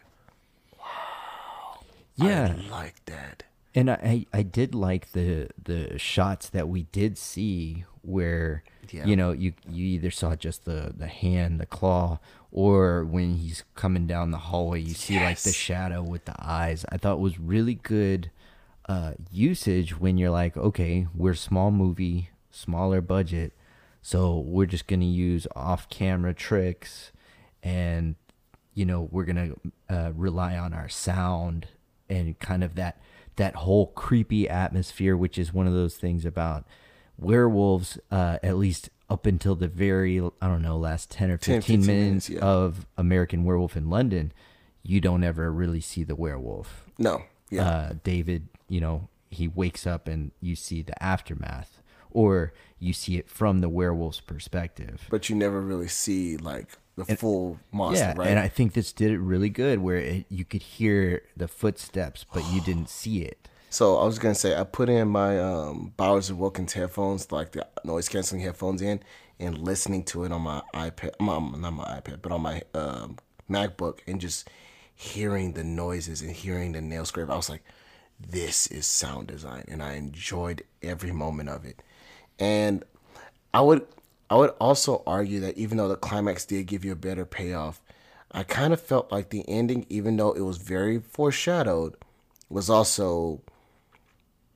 wow. Yeah. I like that. And I, I did like the the shots that we did see where, Yeah. you know, you you either saw just the, the hand, the claw, or when he's coming down the hallway, you see like the Yes. shadow with the eyes. I thought it was really good uh, usage when you're like, okay, we're a small movie, smaller budget, so we're just going to use off-camera tricks, and, you know, we're going to uh, rely on our sound and kind of that that whole creepy atmosphere, which is one of those things about werewolves, uh, at least up until the very, I don't know, last ten or ten, fifteen, fifteen minutes minutes, yeah. of American Werewolf in London, you don't ever really see the werewolf. No. Yeah. Uh, David, you know, he wakes up and you see the aftermath, or you see it from the werewolf's perspective. but you never really see like the full monster, Yeah, right? and I think this did it really good, where it, you could hear the footsteps, but you didn't see it. So I was gonna say I put in my um, Bowers and Wilkins headphones, like the noise canceling headphones, in, and listening to it on my iPad, my, not my iPad, but on my um, MacBook, and just hearing the noises and hearing the nail scrape. I was like, this is sound design, and I enjoyed every moment of it. And I would I would also argue that even though the climax did give you a better payoff, I kind of felt like the ending, even though it was very foreshadowed, was also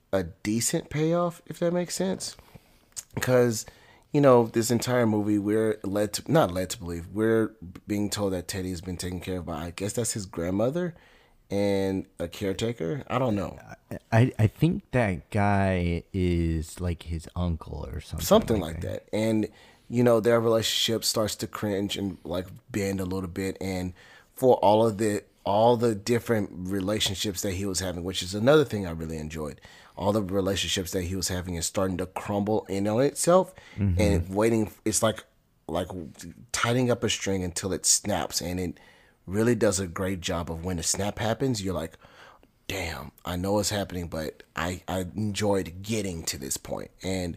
a decent payoff, if that makes sense. Because, you know, this entire movie, we're led to, not led to believe, we're being told that Teddy has been taken care of by, I guess that's his grandmother and a caretaker. I don't know. I, I think that guy is like his uncle or something. Something like that. And, you know, their relationship starts to cringe and like bend a little bit. And for all of the, all the different relationships that he was having, which is another thing I really enjoyed. All the relationships that he was having is starting to crumble in on itself, mm-hmm. and waiting. It's like like tightening up a string until it snaps, and it really does a great job of when the snap happens. You're like, damn, I know it's happening, but I, I enjoyed getting to this point, and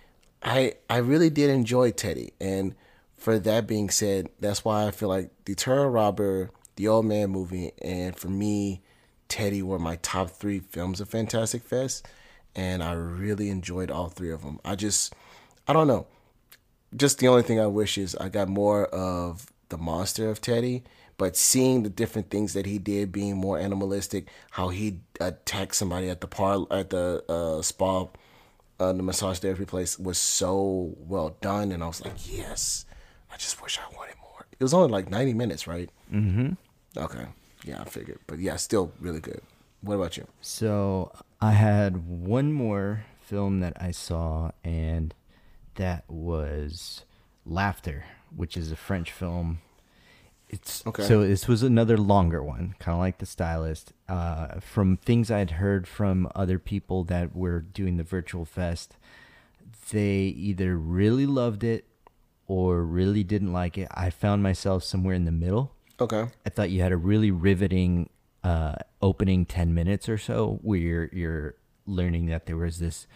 I I really did enjoy Teddy. And for that being said, that's why I feel like The Eternal Robber, The Old Man movie, and for me, Teddy were my top three films of Fantastic Fest, and I really enjoyed all three of them. I just, I don't know. Just the only thing I wish is I got more of the monster of Teddy, but seeing the different things that he did, being more animalistic, how he attacked somebody at the par at the uh, spa, uh, the massage therapy place was so well done, and I was like, yes. I just wish I wanted more. It was only like ninety minutes, right? Mm-hmm. Okay. Yeah, I figured. But yeah, still really good. What about you? So I had one more film that I saw, and that was Laughter, which is a French film. It's okay. So this was another longer one, kind of like The Stylist. Uh, from things I'd heard from other people that were doing the virtual fest, they either really loved it or really didn't like it. I found myself somewhere in the middle. Okay. I thought you had a really riveting uh, opening ten minutes or so where you're, you're learning that there was this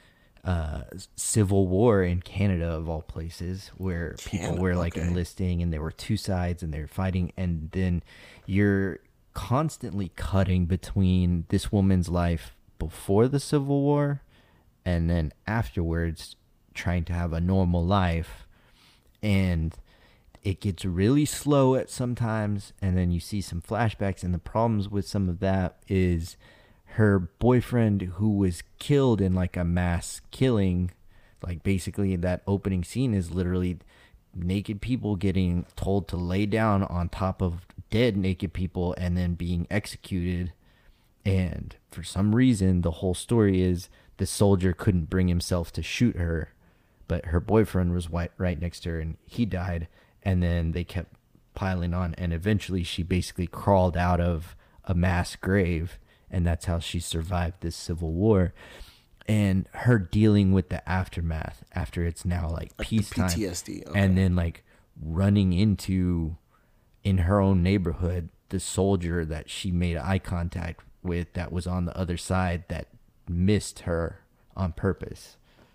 uh, civil war in Canada, of all places, where people Canada, were like okay. enlisting, and there were two sides and they were fighting. And then you're constantly cutting between this woman's life before the Civil War and then afterwards trying to have a normal life. And it gets really slow at sometimes, and then you see some flashbacks, and the problems with some of that is her boyfriend, who was killed in like a mass killing, like basically that opening scene is literally naked people getting told to lay down on top of dead naked people and then being executed. And for some reason, the whole story is the soldier couldn't bring himself to shoot her, but her boyfriend was right next to her and he died. And then they kept piling on, and eventually she basically crawled out of a mass grave, and that's how she survived this civil war. And her dealing with the aftermath after it's now like, like peacetime, P T S D, okay. And then like running into, in her own neighborhood, the soldier that she made eye contact with that was on the other side that missed her on purpose.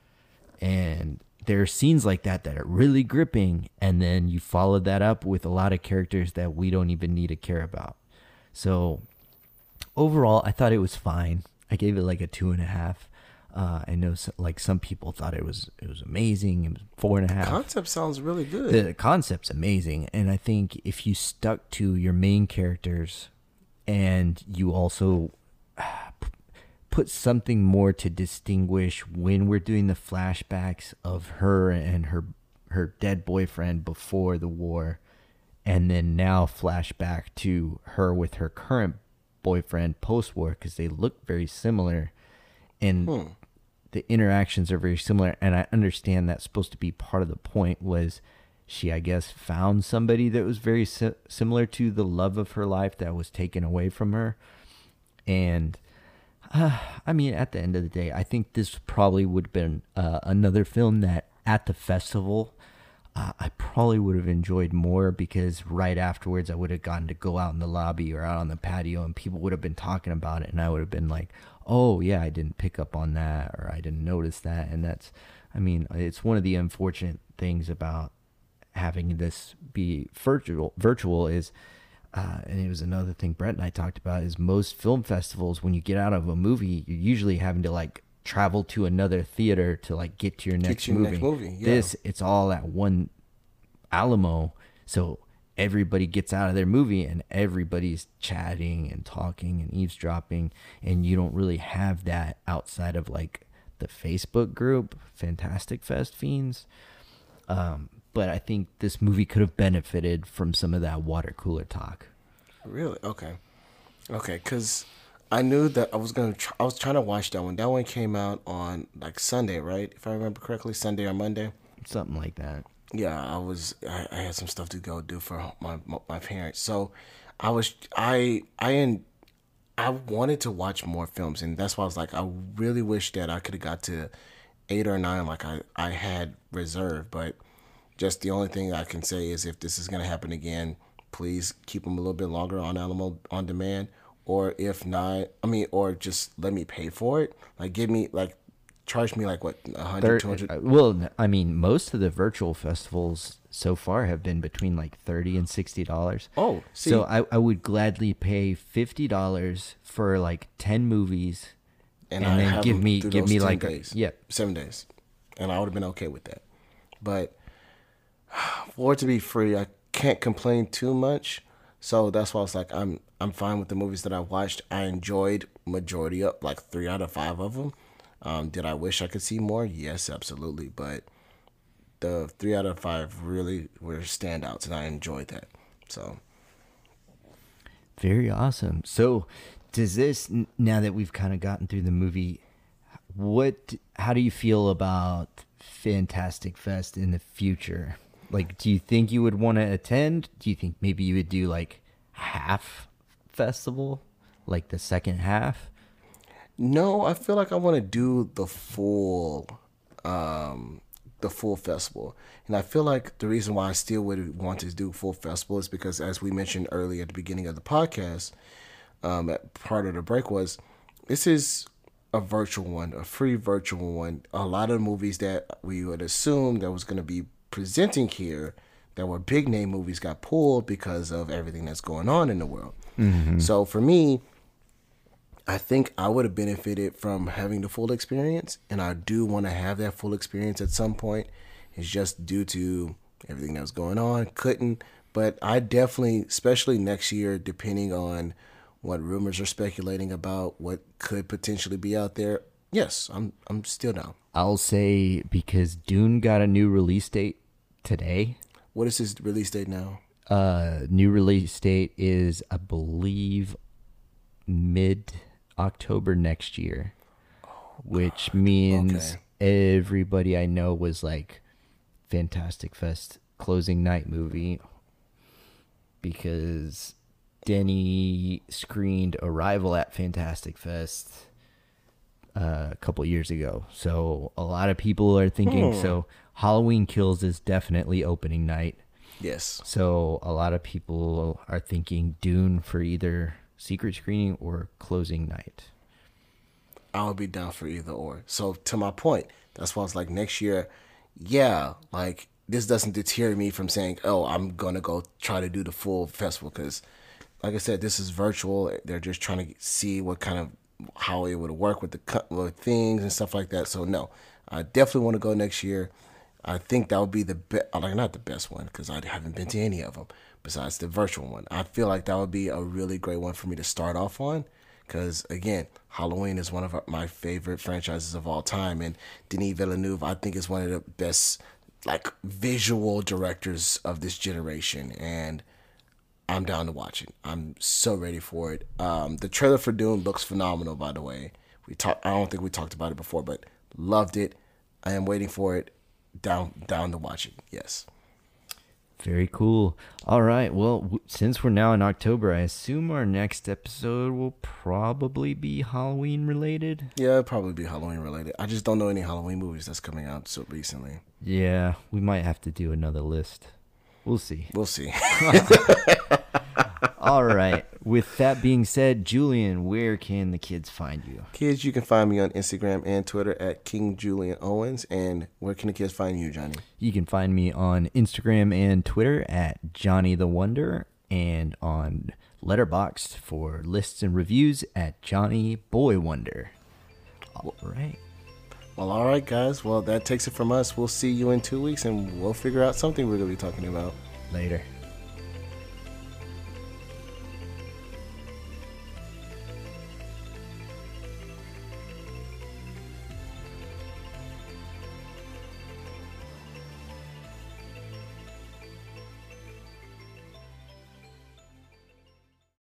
And there are scenes like that that are really gripping, and then you follow that up with a lot of characters that we don't even need to care about. So overall, I thought it was fine. I gave it like a two and a half. Uh, I know so, like some people thought it was it was amazing. It was four and a half. The concept sounds really good. The concept's amazing, and I think if you stuck to your main characters, and you also put something more to distinguish when we're doing the flashbacks of her and her her dead boyfriend before the war, and then now flashback to her with her current boyfriend post-war, because they look very similar, and hmm. the interactions are very similar. And I understand that's supposed to be part of the point, was she, I guess, found somebody that was very si- similar to the love of her life that was taken away from her. And Uh, I mean, at the end of the day, I think this probably would have been uh, another film that at the festival, uh, I probably would have enjoyed more, because right afterwards I would have gotten to go out in the lobby or out on the patio, and people would have been talking about it, and I would have been like, oh yeah, I didn't pick up on that, or I didn't notice that. And that's, I mean, it's one of the unfortunate things about having this be virtual, virtual is, Uh, and it was another thing Brett and I talked about, is most film festivals, when you get out of a movie, you're usually having to like travel to another theater to like get to your next your movie. Next movie. Yeah. This, it's all at one Alamo. So everybody gets out of their movie and everybody's chatting and talking and eavesdropping, and you don't really have that outside of like the Facebook group, Fantastic Fest Fiends. Um, but I think this movie could have benefited from some of that water cooler talk. Really? Okay. Okay, because I knew that I was gonna. Try, I was trying to watch that one. That one came out on like Sunday, right? If I remember correctly, Sunday or Monday. Something like that. Yeah, I was. I, I had some stuff to go do for my my parents, so I was. I I in. I wanted to watch more films, and that's why I was like, I really wish that I could have got to eight or nine, like I I had reserved. But just the only thing I can say is, if this is gonna happen again, please keep them a little bit longer on Alamo on demand, or if not, I mean, or just let me pay for it. Like, give me like. Charge me like what, one hundred, two hundred? Well, I mean, most of the virtual festivals so far have been between like thirty and sixty dollars. Oh, see. So I, I would gladly pay fifty dollars for like ten movies, and, and then give me give me like days, a, yeah seven days, and I would have been okay with that. But for it to be free, I can't complain too much. So that's why I was like, I'm I'm fine with the movies that I watched. I enjoyed majority of like three out of five of them. Um, did I wish I could see more? Yes, absolutely. But the three out of five really were standouts, and I enjoyed that. So very awesome. So does this, now that we've kind of gotten through the movie, what? How do you feel about Fantastic Fest in the future? Like, do you think you would want to attend? Do you think maybe you would do like half festival, like the second half? No, I feel like I want to do the full, um, the full festival, and I feel like the reason why I still would want to do full festival is because, as we mentioned earlier at the beginning of the podcast, um, at part of the break was, this is a virtual one, a free virtual one. A lot of movies that we would assume that was going to be presenting here, that were big name movies, got pulled because of everything that's going on in the world. Mm-hmm. So for me, I think I would have benefited from having the full experience, and I do want to have that full experience at some point. It's just due to everything that was going on, couldn't. But I definitely, especially next year, depending on what rumors are speculating about, what could potentially be out there, yes, I'm I'm still down. I'll say, because Dune got a new release date today. What is his release date now? Uh, new release date is, I believe, mid October next year, which means okay. everybody I know was like, Fantastic Fest closing night movie, because Denny screened Arrival at Fantastic Fest uh, a couple years ago. So a lot of people are thinking, hmm. so Halloween Kills is definitely opening night. Yes. So a lot of people are thinking Dune for either secret screening or closing night. I would be down for either or. So to my point, that's why I was like, next year, yeah, like this doesn't deter me from saying, oh, I'm gonna go try to do the full festival, because like I said, this is virtual. They're just trying to see what kind of, how it would work with the with things and stuff like that. So no, I definitely want to go next year. I think that would be the best, like not the best one, because I haven't been to any of them besides the virtual one. I feel like that would be a really great one for me to start off on, because again, Halloween is one of my favorite franchises of all time, and Denis Villeneuve, I think, is one of the best like visual directors of this generation, and I'm down to watch it. I'm so ready for it. Um, the trailer for Dune looks phenomenal, by the way. We talk, I don't think we talked about it before, but loved it. I am waiting for it. Down, down to watch it. Yes. Very cool. All right. Well, w- since we're now in October, I assume our next episode will probably be Halloween related. Yeah, it'll probably be Halloween related. I just don't know any Halloween movies that's coming out so recently. Yeah, we might have to do another list. We'll see. We'll see. All right. With that being said, Julian, where can the kids find you? Kids, you can find me on Instagram and Twitter at King Julian Owens. And where can the kids find you, Johnny? You can find me on Instagram and Twitter at Johnny the Wonder, and on Letterboxd for lists and reviews at Johnny Boy Wonder. All right. Well, all right, guys. Well, that takes it from us. We'll see you in two weeks, and we'll figure out something we're going to be talking about. Later.